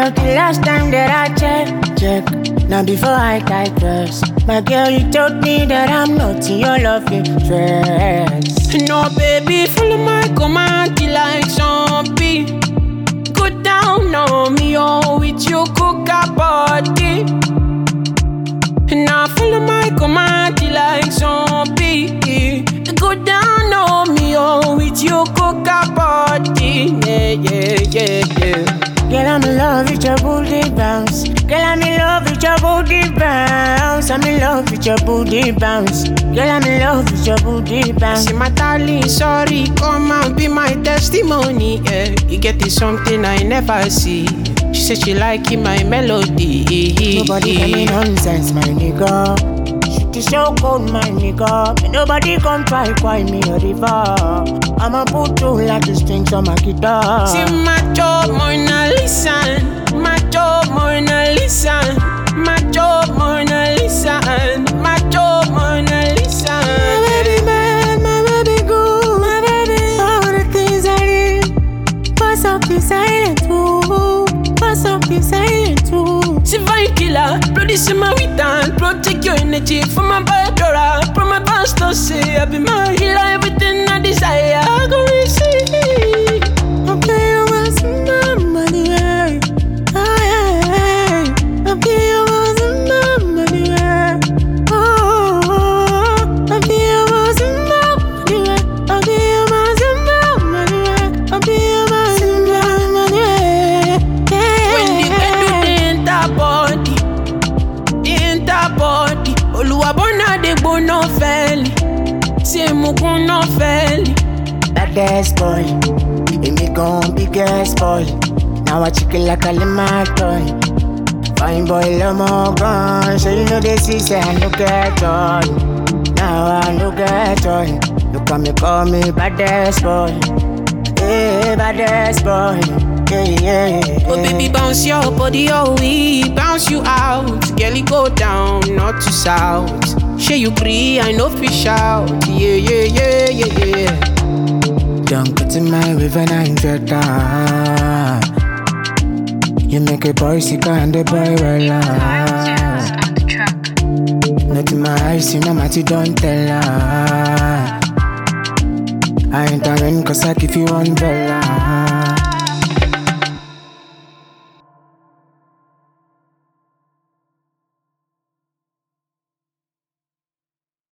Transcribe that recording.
was the last time that I check. Now before I digress, my girl, you told me that I'm not in your love interest. No, baby, follow my command till like zombie. Go down on me, oh, with your coca body. Now follow my command till like zombie. Go down on me, oh, with your coca body. Yeah. Girl, I'm in love with your booty bounce. Girl, I'm in love with your booty bounce. I'm in love with your booty bounce. Girl, I'm in love with your booty bounce. See my darling, sorry, come and be my testimony. Yeah, you get this something I never see. She said she like my melody. Nobody tell me nonsense, my nigga. Shit is so cold, my nigga. And nobody come try me a river. I'ma put you like the strings on my guitar. See my job, Mona Lisa. My job, Mona Lisa. My job, Mona Lisa. My job, Mona Lisa. My baby bad, my baby good, my baby. All the things I did. Pass up the silent too. Pass up the silent too. See fine killer, produce my weekend. Protect your energy from my bad aura. From my pastor say I be my healer. Everything I desire, I go receive. Okay, you want some money, yeah. Oh, yeah. Okay, you want some money, yeah. Oh, okay, you want some money, yeah. Okay, you want some money, yeah. Okay, you want some money, yeah. When the bed do the enter body. Oluwabona de bono feli. See mukuno feli. Baddest boy, me gon' biggest boy. Now I chicken like a lemon toy. Fine boy, love more gun. So you know this is I no get joy. Now I no get joy. You call me baddest boy. Hey, baddest boy. Yeah. Oh baby, bounce your body, oh we bounce you out. Girl, go down, not to south. Share you agree, I know fish out. Yeah. Don't go to my river 900. You make a boy sick and the boy well. Not in my eyes, you know Matty don't tell her. I ain't a rain cause I give you umbrella.